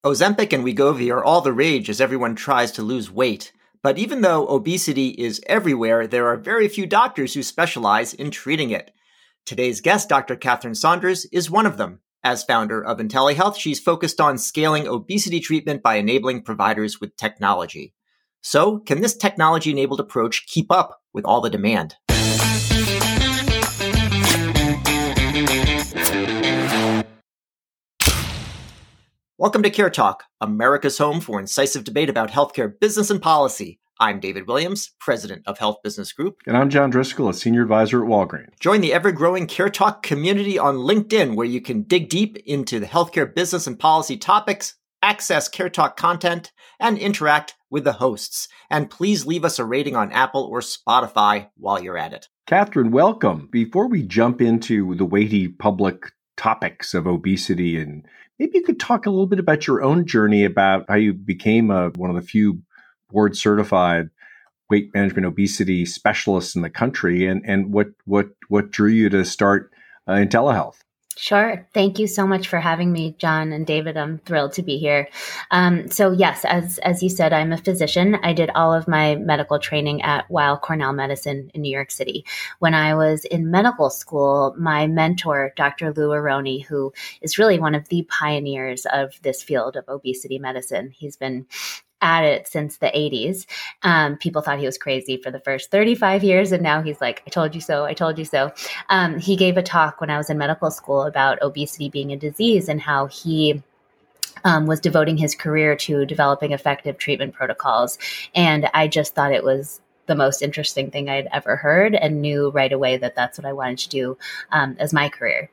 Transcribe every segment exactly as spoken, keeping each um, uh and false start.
Ozempic and Wegovy are all the rage as everyone tries to lose weight. But even though obesity is everywhere, there are very few doctors who specialize in treating it. Today's guest, Doctor Catherine Saunders, is one of them. As founder of IntelliHealth, she's focused on scaling obesity treatment by enabling providers with technology. So, can this technology-enabled approach keep up with all the demand? Welcome to Care Talk, America's home for incisive debate about healthcare business and policy. I'm David Williams, president of Health Business Group. And I'm John Driscoll, a senior advisor at Walgreens. Join the ever-growing Care Talk community on LinkedIn, where you can dig deep into the healthcare business and policy topics, access Care Talk content, and interact with the hosts. And please leave us a rating on Apple or Spotify while you're at it. Catherine, welcome. Before we jump into the weighty public topics of obesity, and maybe you could talk a little bit about your own journey about how you became a, one of the few board certified weight management obesity specialists in the country, and, and what, what, what drew you to start uh, IntelliHealth. Sure. Thank you so much for having me, John and David. I'm thrilled to be here. Um, so yes, as as you said, I'm a physician. I did all of my medical training at Weill Cornell Medicine in New York City. When I was in medical school, my mentor, Doctor Lou Aroney, who is really one of the pioneers of this field of obesity medicine, he's been at it since the eighties. Um, people thought he was crazy for the first thirty-five years. And now he's like, I told you so, I told you so. Um, he gave a talk when I was in medical school about obesity being a disease and how he um, was devoting his career to developing effective treatment protocols. And I just thought it was the most interesting thing I'd ever heard, and knew right away that that's what I wanted to do um, as my career.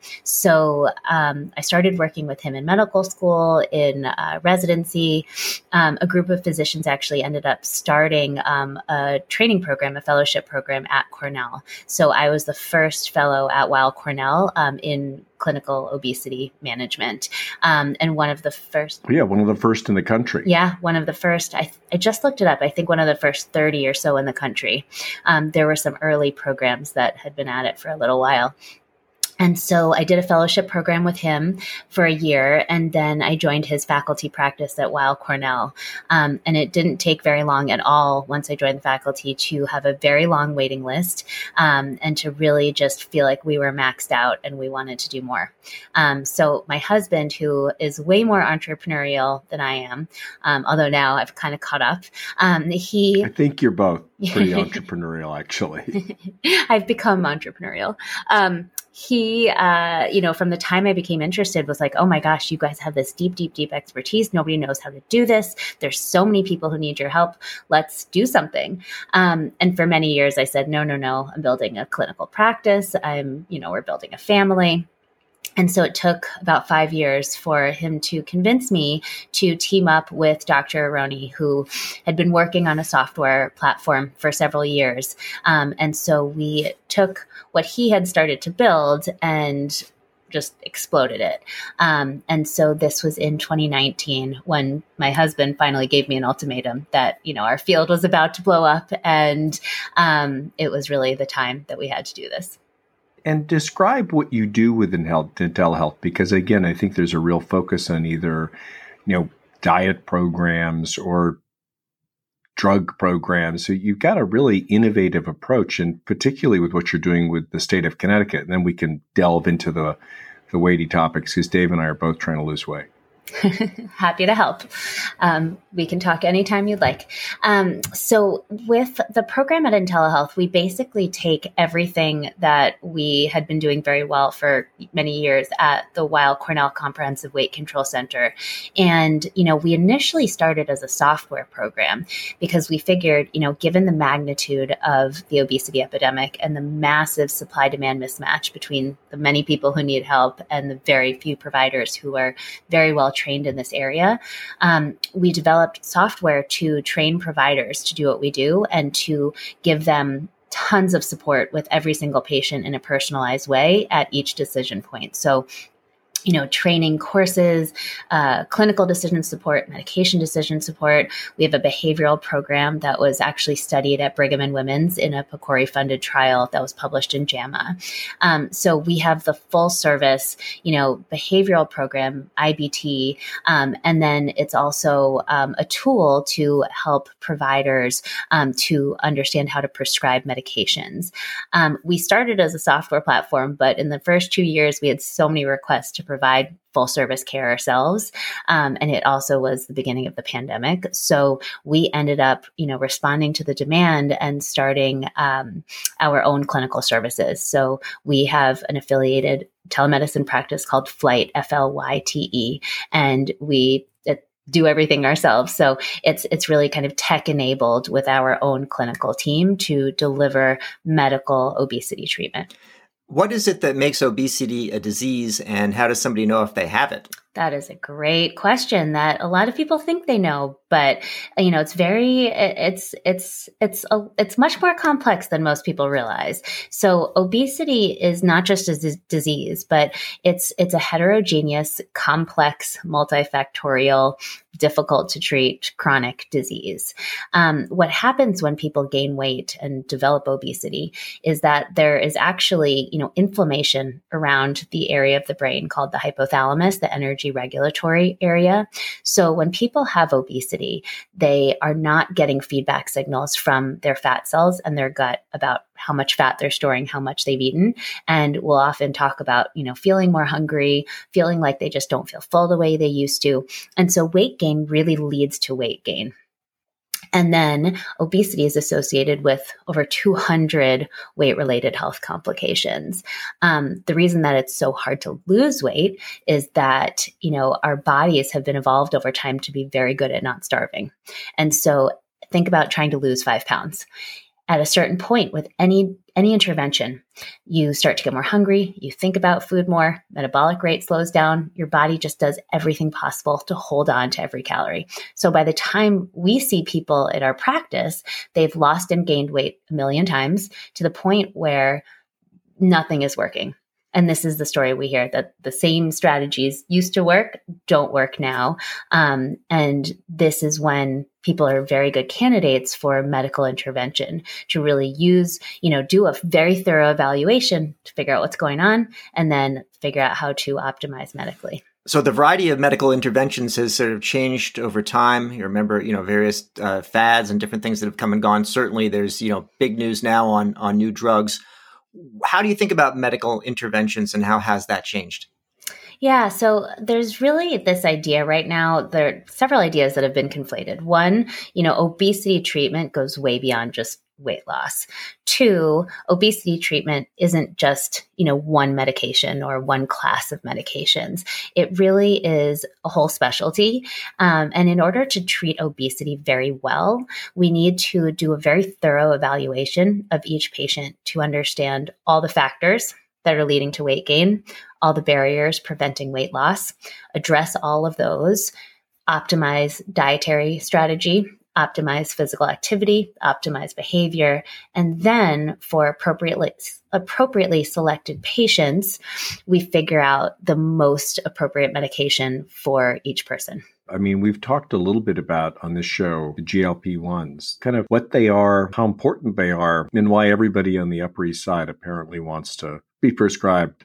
So um, I started working with him in medical school, in uh, residency. Um, a group of physicians actually ended up starting um, a training program, a fellowship program at Cornell. So I was the first fellow at Weill Cornell um, in clinical obesity management. Um, and one of the first. Yeah, one of the first in the country. Yeah, one of the first. I, I just looked it up. I think one of the first thirty or so in the country. Um, there were some early programs that had been at it for a little while. And so I did a fellowship program with him for a year, and then I joined his faculty practice at Weill Cornell. Um, and it didn't take very long at all once I joined the faculty to have a very long waiting list um, and to really just feel like we were maxed out and we wanted to do more. Um, so my husband, who is way more entrepreneurial than I am, um, although now I've kind of caught up, um, he... I think you're both pretty entrepreneurial, actually. I've become entrepreneurial. Um, He, uh, you know, from the time I became interested was like, oh my gosh, you guys have this deep, deep, deep expertise. Nobody knows how to do this. There's so many people who need your help. Let's do something. Um, and for many years I said, no, no, no, I'm building a clinical practice. I'm, you know, we're building a family. And so it took about five years for him to convince me to team up with Doctor Aroney, who had been working on a software platform for several years. Um, and so we took what he had started to build and just exploded it. Um, and so this was in twenty nineteen when my husband finally gave me an ultimatum that, you know, our field was about to blow up, and um, it was really the time that we had to do this. And describe what you do with IntelliHealth, because again, I think there's a real focus on either, you know, diet programs or drug programs. So you've got a really innovative approach, and particularly with what you're doing with the state of Connecticut. And then we can delve into the, the weighty topics, because Dave and I are both trying to lose weight. Happy to help. Um, we can talk anytime you'd like. Um, so with the program at IntelliHealth, we basically take everything that we had been doing very well for many years at the Weill Cornell Comprehensive Weight Control Center. And, you know, we initially started as a software program because we figured, you know, given the magnitude of the obesity epidemic and the massive supply-demand mismatch between the many people who need help and the very few providers who are very well trained in this area, um, we developed software to train providers to do what we do and to give them tons of support with every single patient in a personalized way at each decision point. So you know, training courses, uh, clinical decision support, medication decision support. We have a behavioral program that was actually studied at Brigham and Women's in a PCORI-funded trial that was published in JAMA. Um, so we have the full service, you know, behavioral program, I B T, um, and then it's also um, a tool to help providers um, to understand how to prescribe medications. Um, we started as a software platform, but in the first two years, we had so many requests to provide full service care ourselves. Um, and it also was the beginning of the pandemic. So we ended up, you know, responding to the demand and starting um, our own clinical services. So we have an affiliated telemedicine practice called Flyte, F L Y T E, and we it, do everything ourselves. So it's it's really kind of tech enabled with our own clinical team to deliver medical obesity treatment. What is it that makes obesity a disease, and how does somebody know if they have it? That is a great question that a lot of people think they know, but you know, it's very, it's, it's, it's, a, it's much more complex than most people realize. So obesity is not just a d- disease, but it's, it's a heterogeneous, complex, multifactorial, difficult to treat chronic disease. Um, what happens when people gain weight and develop obesity is that there is actually, you know, inflammation around the area of the brain called the hypothalamus, the energy regulatory area. So when people have obesity, they are not getting feedback signals from their fat cells and their gut about how much fat they're storing, how much they've eaten. And we'll often talk about, you know, feeling more hungry, feeling like they just don't feel full the way they used to. And so weight gain really leads to weight gain. And then obesity is associated with over two hundred weight-related health complications. Um, the reason that it's so hard to lose weight is that, you know, our bodies have been evolved over time to be very good at not starving. And so think about trying to lose five pounds. At a certain point with any any intervention, you start to get more hungry, you think about food more, metabolic rate slows down, your body just does everything possible to hold on to every calorie. So by the time we see people at our practice, they've lost and gained weight a million times to the point where nothing is working. And this is the story we hear, that the same strategies used to work, don't work now. Um, and this is when people are very good candidates for medical intervention to really use, you know, do a very thorough evaluation to figure out what's going on and then figure out how to optimize medically. So the variety of medical interventions has sort of changed over time. You remember, you know, various uh, fads and different things that have come and gone. Certainly there's, you know, big news now on, on new drugs. How do you think about medical interventions and how has that changed? Yeah, so there's really this idea right now. There are several ideas that have been conflated. One, you know, obesity treatment goes way beyond just weight loss. Two, obesity treatment isn't just, you know, one medication or one class of medications. It really is a whole specialty. Um, and in order to treat obesity very well, we need to do a very thorough evaluation of each patient to understand all the factors that are leading to weight gain, all the barriers preventing weight loss, address all of those, optimize dietary strategy, optimize physical activity, optimize behavior, and then for appropriately appropriately selected patients, we figure out the most appropriate medication for each person. I mean, we've talked a little bit about on this show, the G L P ones, kind of what they are, how important they are, and why everybody on the Upper East Side apparently wants to be prescribed.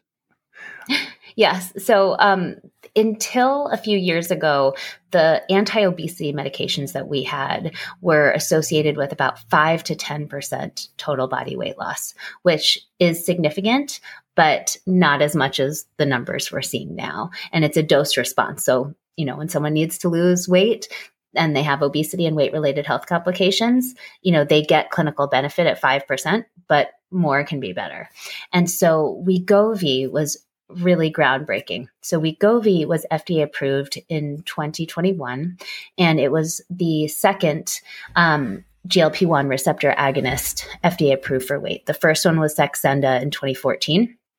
Yes. So um, until a few years ago, the anti-obesity medications that we had were associated with about five to ten percent total body weight loss, which is significant, but not as much as the numbers we're seeing now. And it's a dose response. So, you know, when someone needs to lose weight and they have obesity and weight-related health complications, you know, they get clinical benefit at five percent, but more can be better. And so Wegovy was really groundbreaking. So Wegovy was F D A approved in twenty twenty-one, and it was the second um, G L P one receptor agonist F D A approved for weight. The first one was Saxenda in twenty fourteen.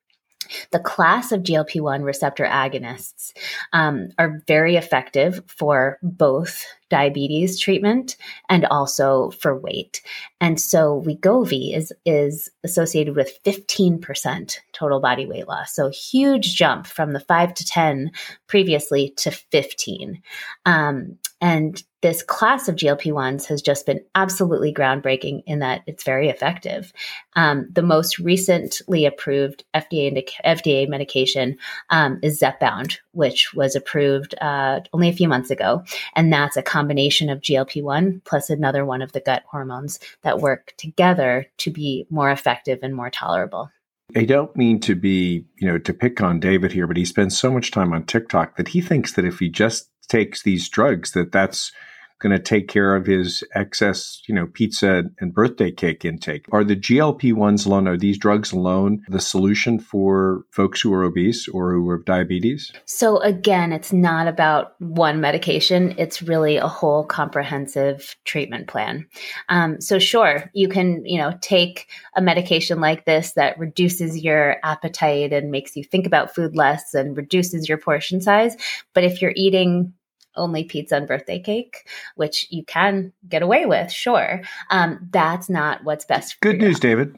The class of G L P one receptor agonists um, are very effective for both diabetes treatment and also for weight. And so Wegovy is, is associated with fifteen percent total body weight loss. So huge jump from the five to ten previously to fifteen. Um, and this class of G L P ones has just been absolutely groundbreaking in that it's very effective. Um, the most recently approved F D A indica- F D A medication um, is Zepbound, which was approved uh, only a few months ago. And that's a combination of G L P one plus another one of the gut hormones that work together to be more effective and more tolerable. I don't mean to be, you know, to pick on David here, but he spends so much time on TikTok that he thinks that if he just takes these drugs, that that's going to take care of his excess, you know, pizza and birthday cake intake. Are the G L P ones alone, are these drugs alone the solution for folks who are obese or who have diabetes? So again, it's not about one medication. It's really a whole comprehensive treatment plan. Um, so sure, you can, you know, take a medication like this that reduces your appetite and makes you think about food less and reduces your portion size. But if you're eating only pizza and birthday cake, which you can get away with, sure. Um, that's not what's best for Good you. news, David.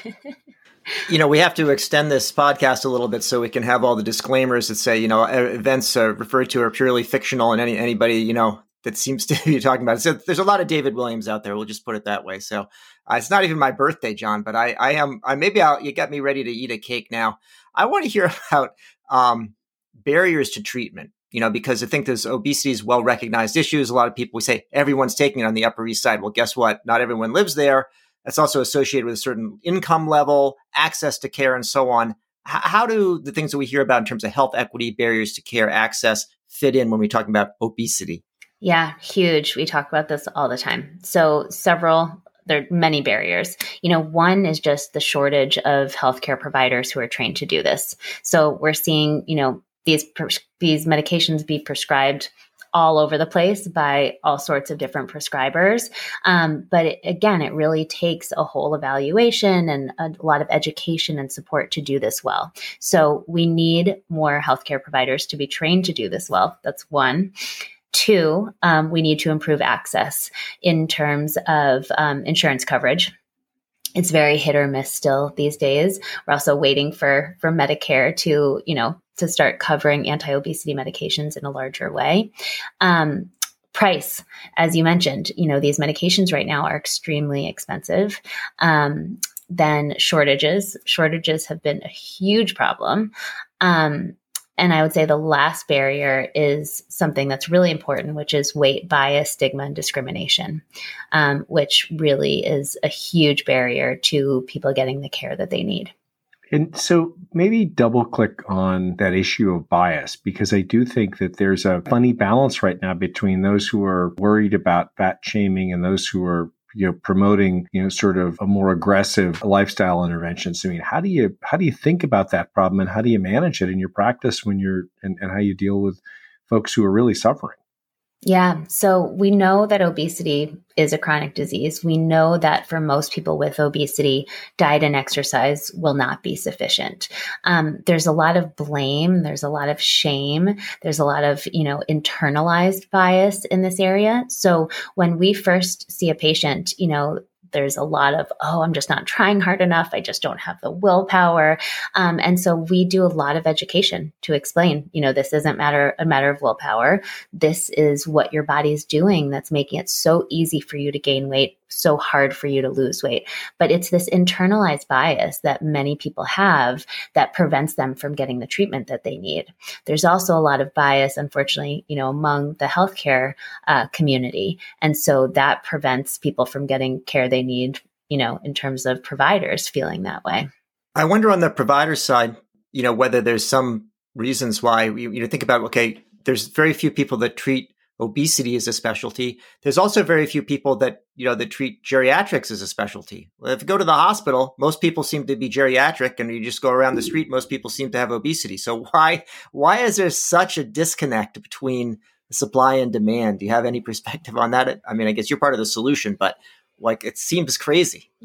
You know, we have to extend this podcast a little bit so we can have all the disclaimers that say, you know, events uh, referred to are purely fictional, and any anybody, you know, that seems to be talking about it. So there's a lot of David Williams out there. We'll just put it that way. So uh, it's not even my birthday, John, but I, I am, I maybe I'll, you got me ready to eat a cake now. I want to hear about um, barriers to treatment. You know, because I think this obesity is well-recognized issues. A lot of people, we say everyone's taking it on the Upper East Side. Well, guess what? Not everyone lives there. That's also associated with a certain income level, access to care, and so on. H- how do the things that we hear about in terms of health equity, barriers to care, access fit in when we're talking about obesity? Yeah, huge. We talk about this all the time. So several there are many barriers. You know, one is just the shortage of healthcare providers who are trained to do this. So we're seeing, you know, these these medications be prescribed all over the place by all sorts of different prescribers. Um, but it, again, it really takes a whole evaluation and a lot of education and support to do this well. So we need more healthcare providers to be trained to do this well. That's one. Two, um, we need to improve access in terms of um, insurance coverage. It's very hit or miss still these days. We're also waiting for, for Medicare to, you know, to start covering anti-obesity medications in a larger way. Um, price, as you mentioned, you know, these medications right now are extremely expensive. Um, then shortages, shortages have been a huge problem. Um, And I would say the last barrier is something that's really important, which is weight bias, stigma, and discrimination, um, which really is a huge barrier to people getting the care that they need. And so maybe double click on that issue of bias, because I do think that there's a funny balance right now between those who are worried about fat shaming and those who are, you know, promoting, you know, sort of a more aggressive lifestyle interventions. I mean, how do you, how do you think about that problem, and how do you manage it in your practice when you're, and, and how you deal with folks who are really suffering? Yeah. So we know that obesity is a chronic disease. We know that for most people with obesity, diet and exercise will not be sufficient. Um, there's a lot of blame. There's a lot of shame. There's a lot of, you know, internalized bias in this area. So when we first see a patient, you know, there's a lot of, oh, I'm just not trying hard enough. I just don't have the willpower. Um, and so we do a lot of education to explain, you know, this isn't matter a matter of willpower. This is what your body's doing that's making it so easy for you to gain weight, so hard for you to lose weight. But it's this internalized bias that many people have that prevents them from getting the treatment that they need. There's also a lot of bias, unfortunately, you know, among the healthcare uh, community. And so that prevents people from getting care they need, you know, in terms of providers feeling that way. I wonder on the provider side, you know, whether there's some reasons why you, you know, think about, okay, there's very few people that treat obesity as a specialty. There's also very few people that, you know, that treat geriatrics as a specialty. Well, if you go to the hospital, most people seem to be geriatric, and you just go around the street, most people seem to have obesity. So why, why is there such a disconnect between supply and demand? Do you have any perspective on that? I mean, I guess you're part of the solution, but like, it seems crazy.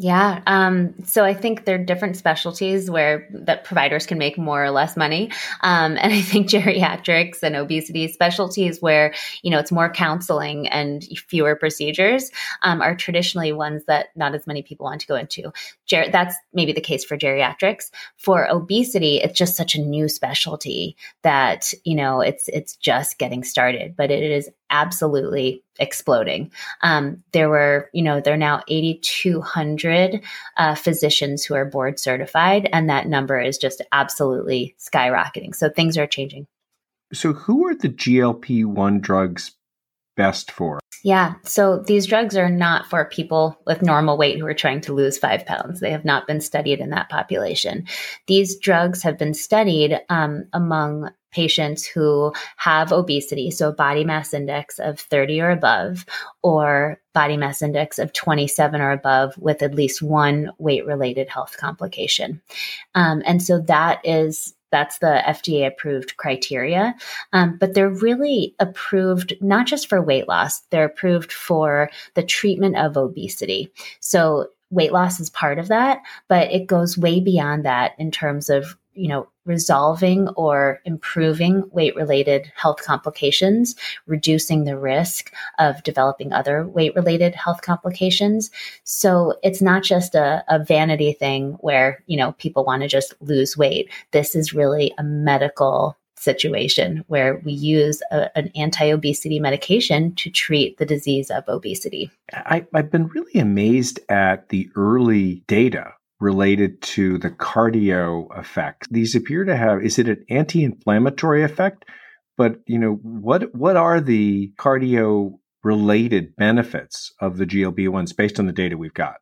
Yeah. Um, so I think there are different specialties where that providers can make more or less money. Um, and I think geriatrics and obesity specialties where, you know, it's more counseling and fewer procedures um, are traditionally ones that not as many people want to go into. Ger- that's maybe the case for geriatrics. For obesity, it's just such a new specialty that, you know, it's, it's just getting started, but it is absolutely exploding. Um, there were, you know, there are now eighty-two hundred uh, physicians who are board certified, and that number is just absolutely skyrocketing. So things are changing. So who are the G L P one drugs best for? Yeah. So these drugs are not for people with normal weight who are trying to lose five pounds. They have not been studied in that population. These drugs have been studied um, among patients who have obesity, so body mass index of thirty or above, or body mass index of twenty-seven or above with at least one weight-related health complication. Um, and so that is That's the F D A approved criteria. Um, but they're really approved not just for weight loss, they're approved for the treatment of obesity. So weight loss is part of that, but it goes way beyond that in terms of, you know, resolving or improving weight-related health complications, reducing the risk of developing other weight-related health complications. So it's not just a, a vanity thing where, you know, people want to just lose weight. This is really a medical situation where we use a, an anti-obesity medication to treat the disease of obesity. I, I've been really amazed at the early data related to the cardio effect. These appear to have, is it an anti-inflammatory effect? But, you know, what what are the cardio related benefits of the G L P ones based on the data we've got?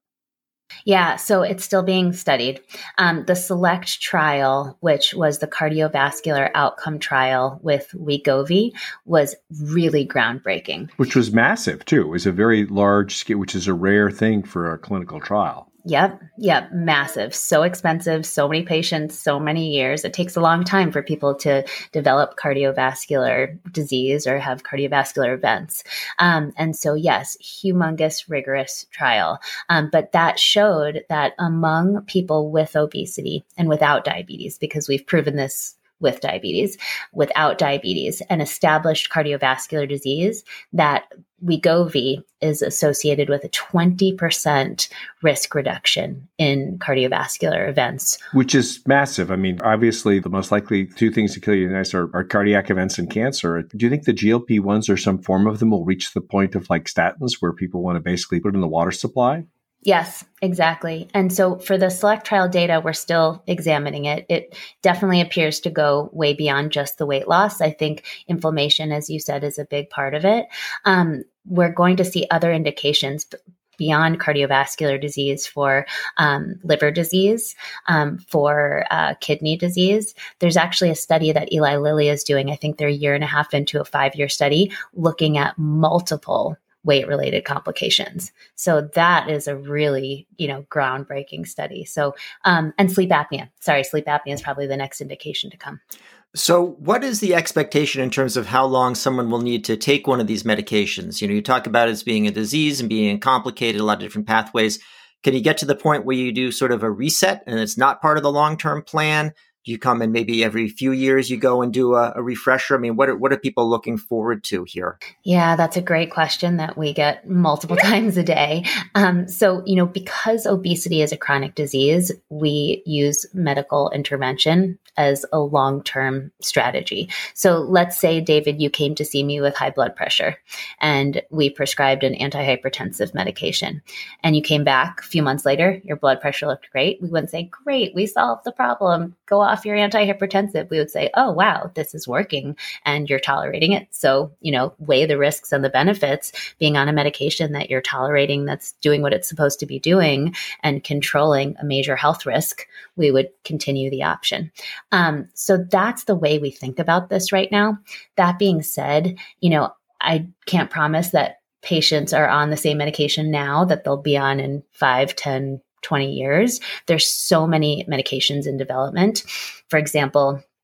Yeah, so it's still being studied. Um, the SELECT trial, which was the cardiovascular outcome trial with Wegovy, was really groundbreaking. Which was massive, too. It was a very large scale, which is a rare thing for a clinical trial. Yep. Yep. Massive. So expensive. So many patients, so many years. It takes a long time for people to develop cardiovascular disease or have cardiovascular events. Um, and so, yes, humongous, rigorous trial. Um, but that showed that among people with obesity and without diabetes, because we've proven this with diabetes, without diabetes and established cardiovascular disease, that Wegovy is associated with a twenty percent risk reduction in cardiovascular events. Which is massive. I mean, obviously, the most likely two things to kill you next are, are cardiac events and cancer. Do you think the G L P ones or some form of them will reach the point of like statins where people want to basically put in the water supply? Yes, exactly. And so for the SELECT trial data, we're still examining it. It definitely appears to go way beyond just the weight loss. I think inflammation, as you said, is a big part of it. Um, we're going to see other indications beyond cardiovascular disease for um, liver disease, um, for uh, kidney disease. There's actually a study that Eli Lilly is doing. I think they're a year and a half into a five-year study looking at multiple weight-related complications. So that is a really, you know, groundbreaking study. So, um, and sleep apnea. Sorry, sleep apnea is probably the next indication to come. So what is the expectation in terms of how long someone will need to take one of these medications? You know, you talk about it as being a disease and being complicated, a lot of different pathways. Can you get to the point where you do sort of a reset and it's not part of the long-term plan? Do you come in maybe every few years you go and do a, a refresher? I mean, what are, what are people looking forward to here? Yeah, that's a great question that we get multiple times a day. Um, so, you know, because obesity is a chronic disease, we use medical intervention as a long-term strategy. So let's say, David, you came to see me with high blood pressure and we prescribed an antihypertensive medication and you came back a few months later, your blood pressure looked great. We wouldn't say, great, we solved the problem. Go off your antihypertensive. We would say, oh, wow, this is working and you're tolerating it. So, you know, weigh the risks and the benefits being on a medication that you're tolerating that's doing what it's supposed to be doing and controlling a major health risk. We would continue the option. Um, so that's the way we think about this right now. That being said, you know, I can't promise that patients are on the same medication now that they'll be on in five, ten, twenty years. There's so many medications in development. For example,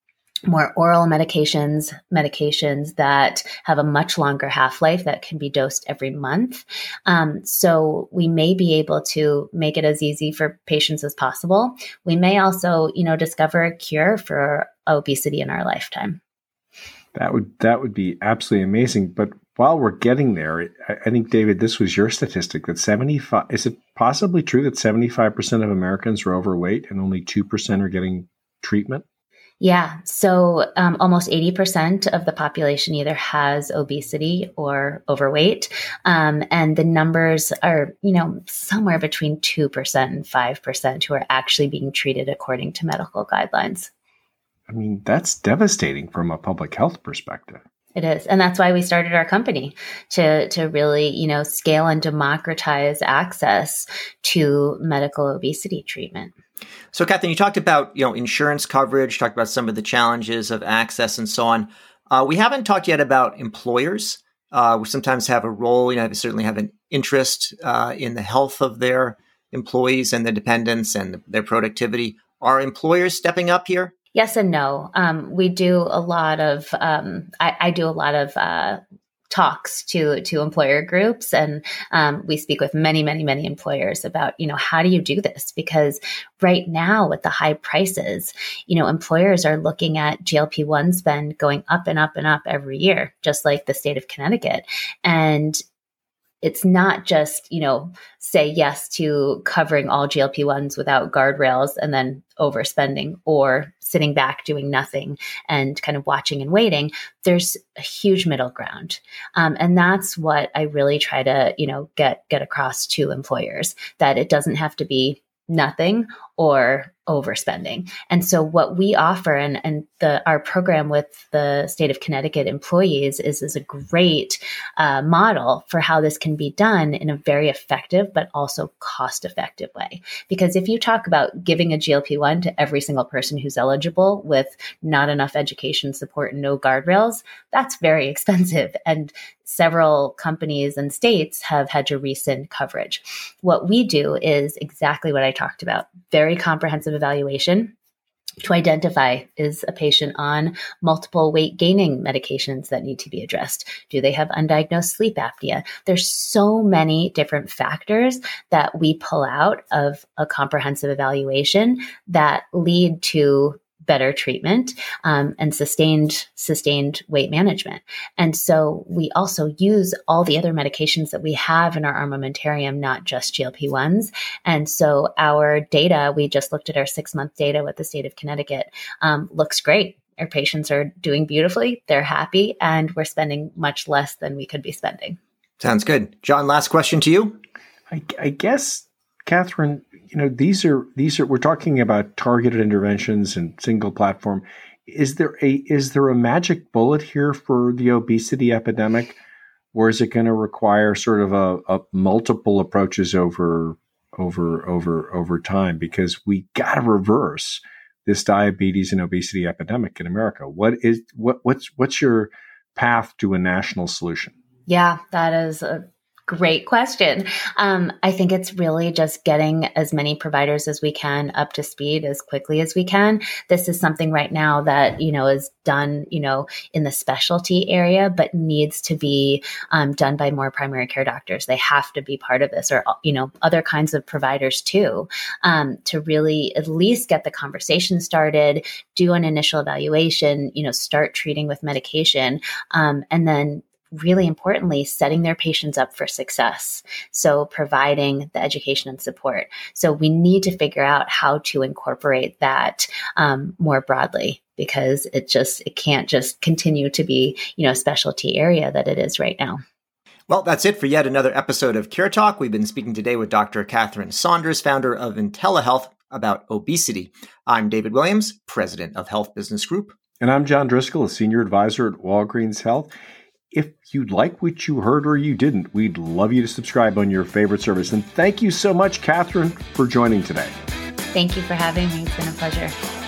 more oral medications, medications that have a much longer half-life that can be dosed every month. Um, so we may be able to make it as easy for patients as possible. We may also, you know, discover a cure for obesity in our lifetime. That would that would be absolutely amazing. But while we're getting there, I, I think, David, this was your statistic that seventy-five, is it possibly true that seventy-five percent of Americans are overweight and only two percent are getting treatment? Yeah. So um, almost eighty percent of the population either has obesity or overweight. Um, and the numbers are, you know, somewhere between two percent and five percent who are actually being treated according to medical guidelines. I mean, that's devastating from a public health perspective. It is. And that's why we started our company to, to really, you know, scale and democratize access to medical obesity treatment. So, Catherine, you talked about, you know, insurance coverage, talked about some of the challenges of access and so on. Uh, we haven't talked yet about employers. Uh, we sometimes have a role, you know, they certainly have an interest uh, in the health of their employees and their dependents and their productivity. Are employers stepping up here? Yes and no. Um, we do a lot of, um, I, I do a lot of uh, talks to to employer groups, and um, we speak with many, many, many employers about, you know, how do you do this? Because right now with the high prices, you know, employers are looking at G L P one spend going up and up and up every year, just like the state of Connecticut. And it's not just, you know, say yes to covering all G L P ones without guardrails and then overspending, or sitting back doing nothing and kind of watching and waiting. There's a huge middle ground. Um, and that's what I really try to, you know, get, get across to employers, that it doesn't have to be nothing or overspending. And so what we offer, and, and the our program with the state of Connecticut employees is, is a great uh, model for how this can be done in a very effective, but also cost-effective way. Because if you talk about giving a G L P one to every single person who's eligible with not enough education support and no guardrails, that's very expensive. And several companies and states have had to rescind coverage. What we do is exactly what I talked about, very comprehensive evaluation to identify, is a patient on multiple weight gaining medications that need to be addressed? Do they have undiagnosed sleep apnea? There's so many different factors that we pull out of a comprehensive evaluation that lead to better treatment um, and sustained sustained weight management. And so we also use all the other medications that we have in our armamentarium, not just G L P ones. And so our data, we just looked at our six-month data with the state of Connecticut, um, looks great. Our patients are doing beautifully. They're happy, and we're spending much less than we could be spending. Sounds good. John, last question to you. I, I guess, Catherine, you know, these are these are we're talking about targeted interventions and single platform. Is there a is there a magic bullet here for the obesity epidemic, or is it going to require sort of a, a multiple approaches over over over over time? Because we got to reverse this diabetes and obesity epidemic in America. What is what what's what's your path to a national solution? Yeah, that is a great question. Um, I think it's really just getting as many providers as we can up to speed as quickly as we can. This is something right now that, you know, is done, you know, in the specialty area, but needs to be um, done by more primary care doctors. They have to be part of this, or, you know, other kinds of providers too, um, to really at least get the conversation started, do an initial evaluation, you know, start treating with medication, um, and then really importantly, setting their patients up for success. So providing the education and support. So we need to figure out how to incorporate that um, more broadly, because it just, it can't just continue to be, you know, a specialty area that it is right now. Well, that's it for yet another episode of Cure Talk. We've been speaking today with Doctor Catherine Saunders, founder of IntelliHealth, about obesity. I'm David Williams, president of Health Business Group. And I'm John Driscoll, a senior advisor at Walgreens Health. If you like what you heard or you didn't, we'd love you to subscribe on your favorite service. And thank you so much, Catherine, for joining today. Thank you for having me. It's been a pleasure.